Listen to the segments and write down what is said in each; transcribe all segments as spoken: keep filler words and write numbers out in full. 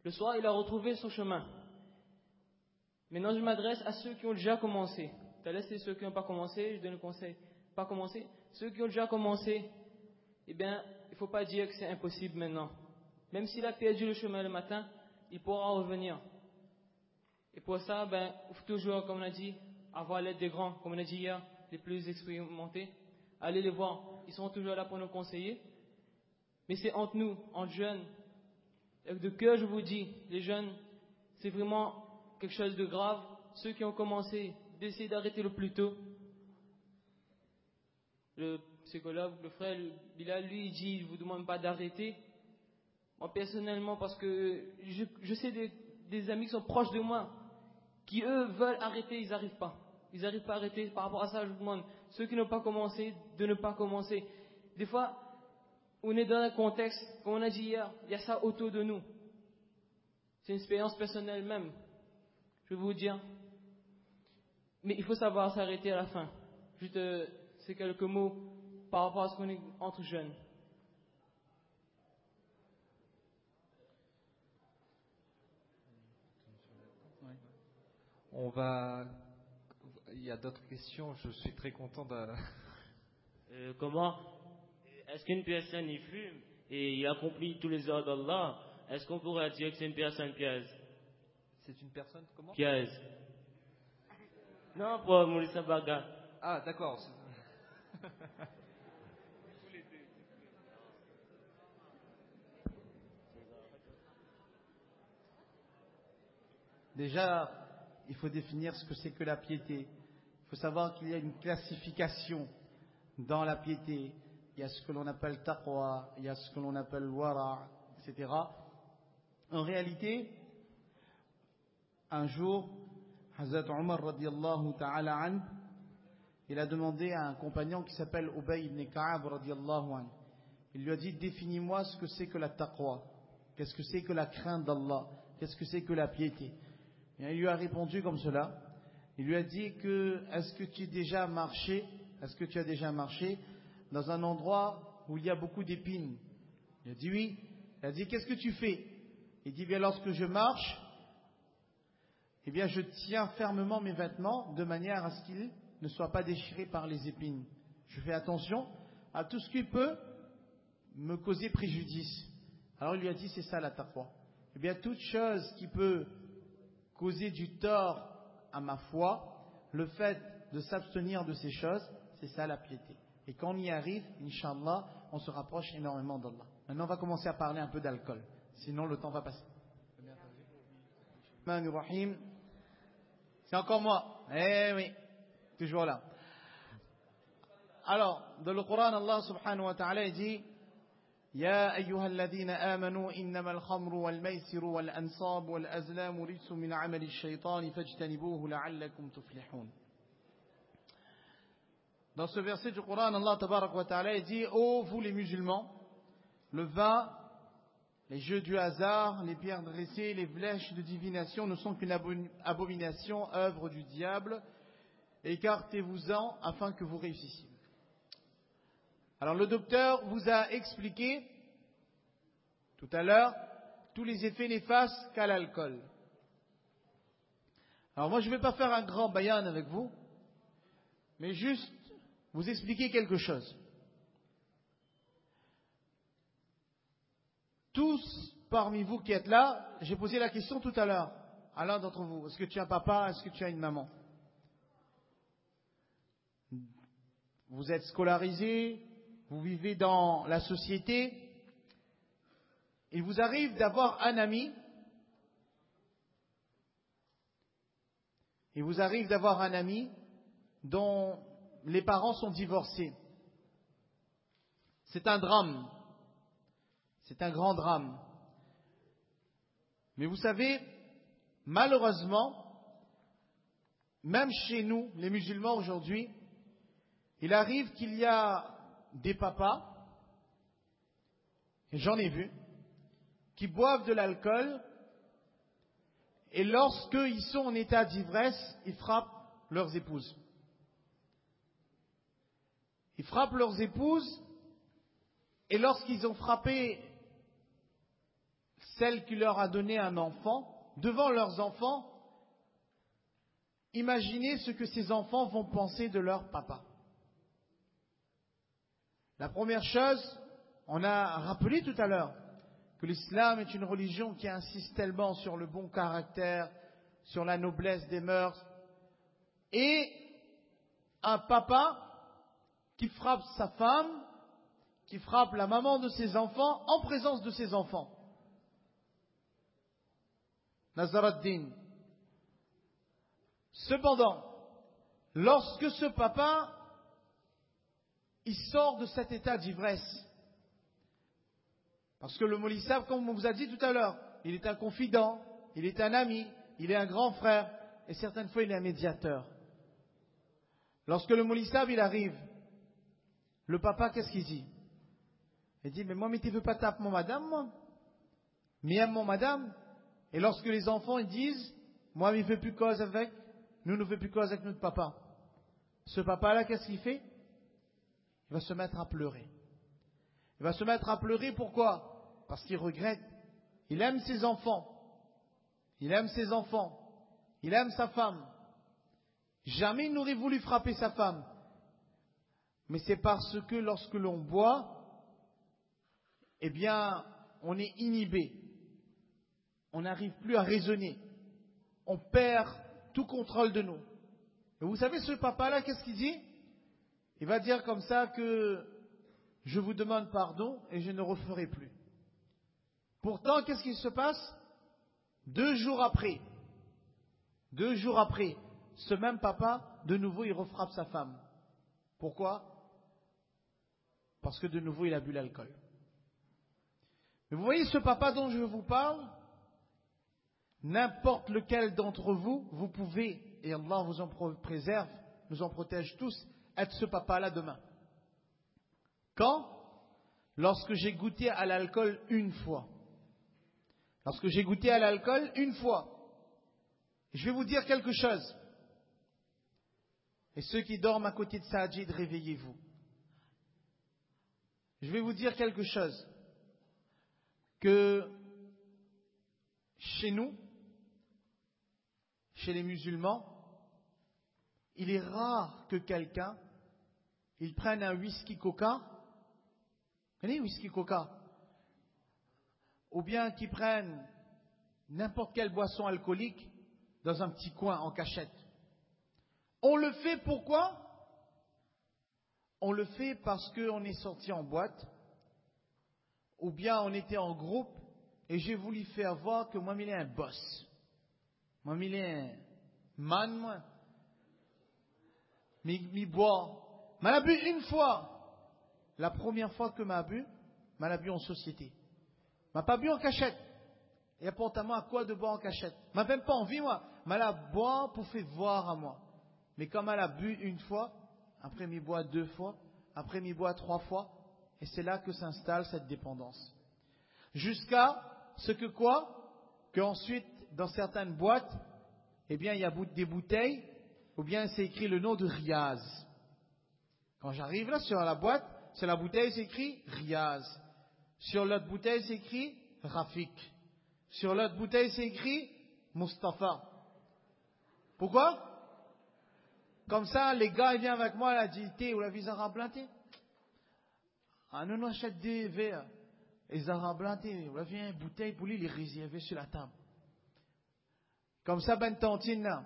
Le soir, il a retrouvé son chemin. Maintenant, je m'adresse à ceux qui ont déjà commencé. Tu as laissé ceux qui n'ont pas commencé, je donne le conseil. Pas commencé. Ceux qui ont déjà commencé, eh bien, il ne faut pas dire que c'est impossible maintenant. Même s'il a perdu le chemin le matin, il pourra revenir. Et pour ça, ben, il faut toujours, comme on a dit, avoir l'aide des grands, comme on a dit hier, les plus expérimentés. Allez les voir, ils seront toujours là pour nous conseiller. Mais c'est entre nous, entre jeunes. Et de cœur, je vous dis, les jeunes, c'est vraiment quelque chose de grave. Ceux qui ont commencé, d'essayer d'arrêter le plus tôt. Le psychologue, le frère Bilal, lui, il dit, il ne vous demande pas d'arrêter. Moi, personnellement, parce que je, je sais des, des amis qui sont proches de moi, qui eux veulent arrêter, ils n'arrivent pas. Ils n'arrivent pas à arrêter. Par rapport à ça, je vous demande, ceux qui n'ont pas commencé, de ne pas commencer. Des fois, on est dans un contexte, comme on a dit hier, il y a ça autour de nous. C'est une expérience personnelle même, je vais vous dire. Mais il faut savoir s'arrêter à la fin. Juste euh, ces quelques mots par rapport à ce qu'on est entre jeunes. On va... Il y a d'autres questions, je suis très content de... Euh, comment Est-ce qu'une personne y fume et il accomplit tous les ordres d'Allah? Est-ce qu'on pourrait dire que c'est une personne pièce? C'est une personne comment? Pièce. Non, pour Maurice Baga. Ah, d'accord. Déjà, il faut définir ce que c'est que la piété. Il faut savoir qu'il y a une classification dans la piété. Il y a ce que l'on appelle taqwa, il y a ce que l'on appelle wara, et cetera. En réalité, un jour, Hazrat Omar radiallahu ta'ala an, il a demandé à un compagnon qui s'appelle Ubay ibn Ka'ab radiallahu an. Il lui a dit, définis-moi ce que c'est que la taqwa. Qu'est-ce que c'est que la crainte d'Allah? Qu'est-ce que c'est que la piété? Et il lui a répondu comme cela. Il lui a dit que, est-ce que tu as déjà marché, est-ce que tu as déjà marché dans un endroit où il y a beaucoup d'épines? Il a dit oui. Il a dit, qu'est-ce que tu fais? Il dit, bien lorsque je marche, eh bien je tiens fermement mes vêtements de manière à ce qu'ils ne soient pas déchirés par les épines. Je fais attention à tout ce qui peut me causer préjudice. Alors il lui a dit, c'est ça la taqwa. Eh bien toute chose qui peut causer du tort à ma foi, le fait de s'abstenir de ces choses, c'est ça la piété. Et quand on y arrive, Inch'Allah, on se rapproche énormément d'Allah. Maintenant on va commencer à parler un peu d'alcool, sinon le temps va passer. C'est encore moi. Eh oui, toujours là. Alors, dans le Coran, Allah subhanahu wa ta'ala dit يا أيها الذين آمنوا إنما الخمر والميسر والأنصاب والأزلام رجس من عمل الشيطان فاجتنبوه لعلكم تفلحون. Dans ce verset du Coran, Allah tabarak wa ta'ala dit: ô vous les musulmans, le vin, les jeux du hasard, les pierres dressées, les flèches de divination ne sont qu'une abomination, œuvre du diable. Écartez-vous-en afin que vous réussissiez. Alors le docteur vous a expliqué tout à l'heure tous les effets néfastes qu'a l'alcool. Alors moi je ne vais pas faire un grand bayan avec vous, mais juste vous expliquer quelque chose. Tous parmi vous qui êtes là, j'ai posé la question tout à l'heure à l'un d'entre vous. Est-ce que tu as un papa? Est-ce que tu as une maman? Vous êtes scolarisé, vous vivez dans la société. Il vous arrive d'avoir un ami. Il vous arrive d'avoir un ami dont les parents sont divorcés. C'est un drame. C'est un grand drame. Mais vous savez, malheureusement, même chez nous, les musulmans aujourd'hui, il arrive qu'il y a des papas, et j'en ai vu, qui boivent de l'alcool, et lorsqu'ils sont en état d'ivresse, ils frappent leurs épouses. Ils frappent leurs épouses, et lorsqu'ils ont frappé celle qui leur a donné un enfant, devant leurs enfants, imaginez ce que ces enfants vont penser de leur papa. La première chose, on a rappelé tout à l'heure que l'islam est une religion qui insiste tellement sur le bon caractère, sur la noblesse des mœurs, et un papa qui frappe sa femme, qui frappe la maman de ses enfants en présence de ses enfants. Nazaraddin. Cependant, lorsque ce papa, il sort de cet état d'ivresse, parce que le Moulissab, comme on vous a dit tout à l'heure, il est un confident, il est un ami, il est un grand frère, et certaines fois il est un médiateur. Lorsque le Moulissab, il arrive, le papa, qu'est-ce qu'il dit? Il dit, mais moi, mais tu veux pas taper mon madame, moi? Mais aime mon madame? Et lorsque les enfants, ils disent, moi, il ne fait plus cause avec, nous ne fait plus cause avec notre papa. Ce papa-là, qu'est-ce qu'il fait? Il va se mettre à pleurer. Il va se mettre à pleurer, pourquoi? Parce qu'il regrette. Il aime ses enfants. Il aime ses enfants. Il aime sa femme. Jamais il n'aurait voulu frapper sa femme. Mais c'est parce que lorsque l'on boit, eh bien, on est inhibé. On n'arrive plus à raisonner. On perd tout contrôle de nous. Et vous savez, ce papa-là, qu'est-ce qu'il dit? Il va dire comme ça que je vous demande pardon et je ne referai plus. Pourtant, qu'est-ce qui se passe? Deux jours après, deux jours après, ce même papa, de nouveau, il refrappe sa femme. Pourquoi? Parce que de nouveau, il a bu l'alcool. Mais vous voyez ce papa dont je vous parle? N'importe lequel d'entre vous, vous pouvez, et Allah vous en préserve, nous en protège tous, être ce papa-là demain. Quand? Lorsque j'ai goûté à l'alcool une fois. Lorsque j'ai goûté à l'alcool une fois. Je vais vous dire quelque chose. Et ceux qui dorment à côté de Saajid, réveillez-vous. Je vais vous dire quelque chose. Que chez nous, chez les musulmans, il est rare que quelqu'un, il prenne un whisky coca. Vous connaissez whisky coca? Ou bien qu'il prenne n'importe quelle boisson alcoolique dans un petit coin en cachette. On le fait pourquoi? On le fait parce qu'on est sorti en boîte, ou bien on était en groupe, et j'ai voulu faire voir que moi, il est un boss. Moi, il est un man, moi. Mais il boit. M'a bu une fois. La première fois que m'a bu, m'a bu en société. M'a pas bu en cachette. Et apporte-moi à quoi de boire en cachette? M'a même pas envie, moi. M'a la boire pour faire voir à moi. Mais comme elle a bu une fois, après m'y boit deux fois, après m'y boit trois fois, et c'est là que s'installe cette dépendance. Jusqu'à ce que quoi? Qu'ensuite, dans certaines boîtes, eh bien, il y a des bouteilles, ou bien c'est écrit le nom de Riaz. Quand j'arrive là sur la boîte, sur la bouteille c'est écrit Riaz. Sur l'autre bouteille c'est écrit Rafik. Sur l'autre bouteille c'est écrit Mustafa. Pourquoi? Comme ça, les gars, ils viennent avec moi, la dit, thé ou la visa remplantée. Ah, nous, nous achetons des verres. Les arabes blantés, on a vu une bouteille pour lui, les réserver sur la table. Comme ça, ben tantine là.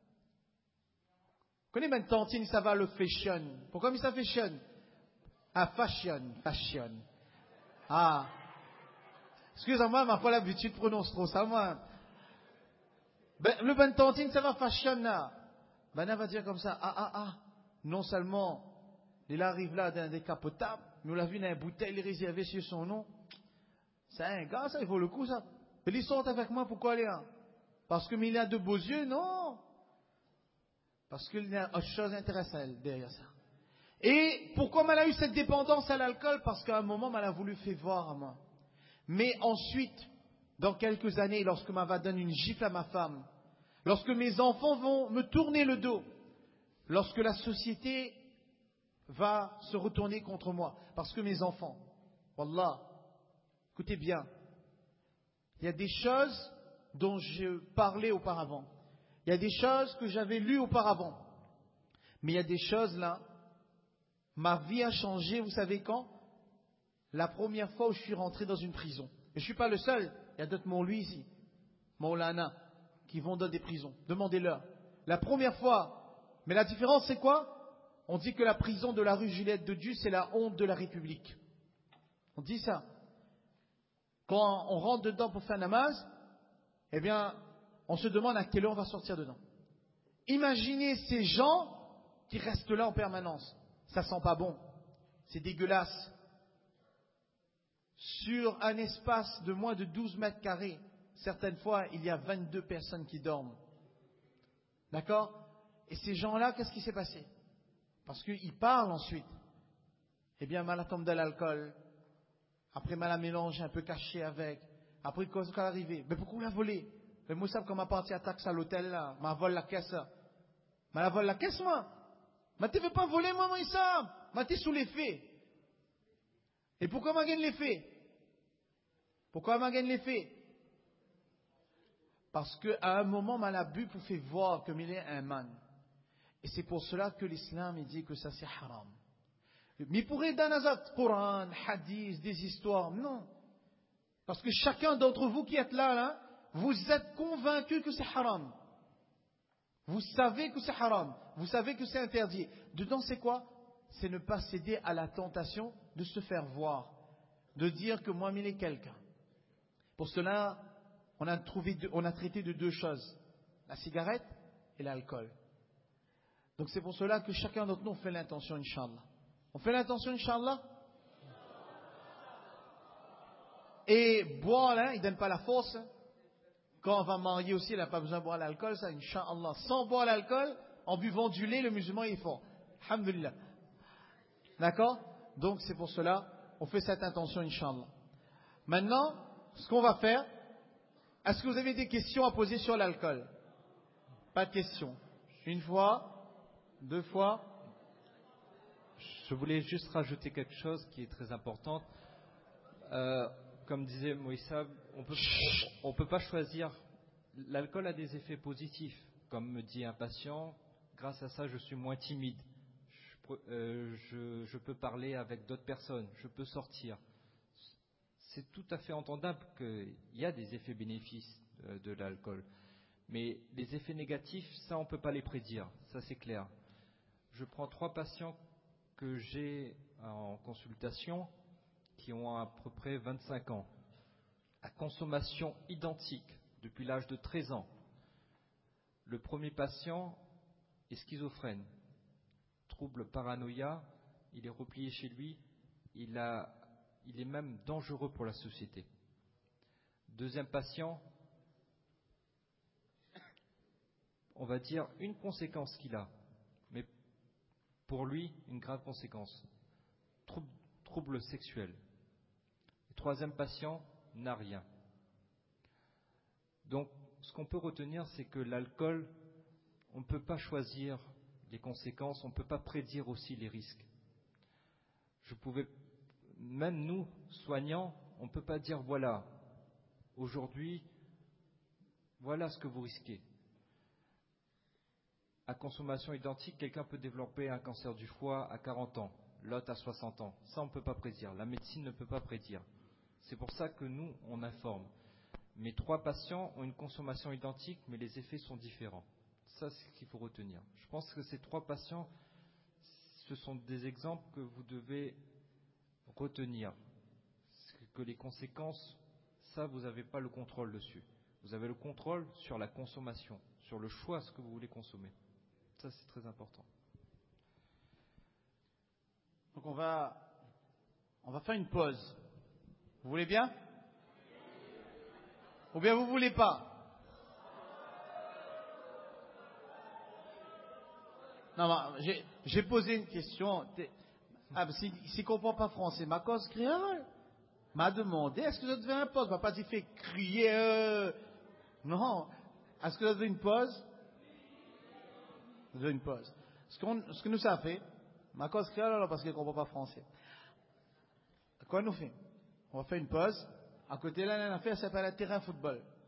Vous connaissez ben tantine, ça va le fashion. Pourquoi ça fashion? Ah, fashion, fashion. Ah. Excusez-moi, ma pas l'habitude de prononcer trop ça, moi. Ben, le ben tantine, ça va fashion là. Ben, elle va dire comme ça, ah, ah, ah. Non seulement, il arrive là dans un décapotable, mais on l'a vu dans une bouteille, il est réservé sur son nom. C'est un gars, ça, il vaut le coup, ça. Mais ils sont avec moi, pourquoi aller là? Parce que mais il a de beaux yeux? Non. Parce qu'il y a autre chose intéressante derrière ça. Et pourquoi elle a eu cette dépendance à l'alcool? Parce qu'à un moment, elle a voulu faire voir à moi. Mais ensuite, dans quelques années, lorsque ma va donner une gifle à ma femme, lorsque mes enfants vont me tourner le dos, lorsque la société va se retourner contre moi, parce que mes enfants, wallah, écoutez bien, Il y a des choses dont je parlais auparavant. Il y a des choses que j'avais lues auparavant. Mais il y a des choses là, ma vie a changé, vous savez quand? La première fois où je suis rentré dans une prison. Et je ne suis pas le seul, il y a d'autres Moulous ici, Maulana, qui vont dans des prisons. Demandez-leur. La première fois, mais la différence c'est quoi? On dit que la prison de la rue Juliette de Dieu, c'est la honte de la République. On dit ça. Quand on rentre dedans pour faire namaz, eh bien, on se demande à quelle heure on va sortir dedans. Imaginez ces gens qui restent là en permanence. Ça sent pas bon. C'est dégueulasse. Sur un espace de moins de douze mètres carrés, certaines fois, il y a vingt-deux personnes qui dorment. D'accord? Et ces gens-là, qu'est-ce qui s'est passé? Parce qu'ils parlent ensuite. Eh bien, mal tombe de l'alcool. Après, mal à mélange un peu caché avec. Après, quand c'est arrivé? Mais pourquoi vous la volé? Mais moi, ça, quand m'a parti à taxe à l'hôtel, là, m'a volé la caisse. M'a la volé la caisse, moi. Mais tu ne veux pas voler, moi, moi, ça. Mais tu es sous l'effet. Et pourquoi m'a gagné l'effet? Pourquoi m'a gagné l'effet? Parce qu'à un moment, m'a la bu pour faire voir comme il est un man. Et c'est pour cela que l'islam il dit que ça c'est haram. Mais pour aider dans le Coran, hadith, des histoires, non. Parce que chacun d'entre vous qui êtes là, là, vous êtes convaincu que c'est haram. Vous savez que c'est haram. Vous savez que c'est interdit. Dedans c'est quoi? C'est ne pas céder à la tentation de se faire voir. De dire que moi, il est quelqu'un. Pour cela, on a, trouvé deux, on a traité de deux choses. La cigarette et l'alcool. Donc c'est pour cela que chacun d'entre nous fait l'intention, Inch'Allah. On fait l'intention, Inch'Allah. Et boire, là, il ne donne pas la force. Quand on va marier aussi, il n'a pas besoin de boire l'alcool, ça, Inch'Allah. Sans boire l'alcool, en buvant du lait, le musulman est fort. Alhamdulillah. D'accord? Donc c'est pour cela, on fait cette intention, Inch'Allah. Maintenant, ce qu'on va faire, est-ce que vous avez des questions à poser sur l'alcool? Pas de questions. Une fois, deux fois. Je voulais juste rajouter quelque chose qui est très important. Euh, comme disait Moïsa, on peut, on peut pas choisir. L'alcool a des effets positifs. Comme me dit un patient, grâce à ça, je suis moins timide. Je, euh, je, je peux parler avec d'autres personnes. Je peux sortir. C'est tout à fait entendable qu'il y a des effets bénéfices de, de l'alcool. Mais les effets négatifs, ça, on ne peut pas les prédire. Ça, c'est clair. Je prends trois patients que j'ai en consultation qui ont à peu près vingt-cinq ans, à consommation identique depuis l'âge de treize ans. Le premier patient est schizophrène, trouble paranoïa, il est replié chez lui, il, a, il est même dangereux pour la société. Deuxième patient, on va dire une conséquence qu'il a, mais pour lui, une grave conséquence. Trouble, trouble sexuel. Le troisième patient n'a rien. Donc, ce qu'on peut retenir, c'est que l'alcool, on ne peut pas choisir les conséquences, on ne peut pas prédire aussi les risques. Je pouvais, même nous, soignants, on ne peut pas dire, voilà, aujourd'hui, voilà ce que vous risquez. À consommation identique, quelqu'un peut développer un cancer du foie à quarante ans, l'autre à soixante ans. Ça, on ne peut pas prédire. La médecine ne peut pas prédire. C'est pour ça que nous, on informe. Mes trois patients ont une consommation identique, mais les effets sont différents. Ça, c'est ce qu'il faut retenir. Je pense que ces trois patients, ce sont des exemples que vous devez retenir. Que les conséquences, ça, vous n'avez pas le contrôle dessus. Vous avez le contrôle sur la consommation, sur le choix, ce que vous voulez consommer. Ça, c'est très important. Donc on va, on va faire une pause. Vous voulez bien? Ou bien vous ne voulez pas? Non, j'ai, j'ai posé une question. Ah, si, si ne comprend pas français, ma cause créole m'a demandé, est-ce que vous devez une pause? On ne va pas dire fait crier. Euh... Non. Est-ce que vous avez une pause? Vous avez une pause. Ce, qu'on, ce que nous ça fait, ma cause créole, alors parce qu'elle ne comprend pas français. Quoi nous fait? On va faire une pause. À côté là, il y a un affaire qui s'appelle un terrain de football.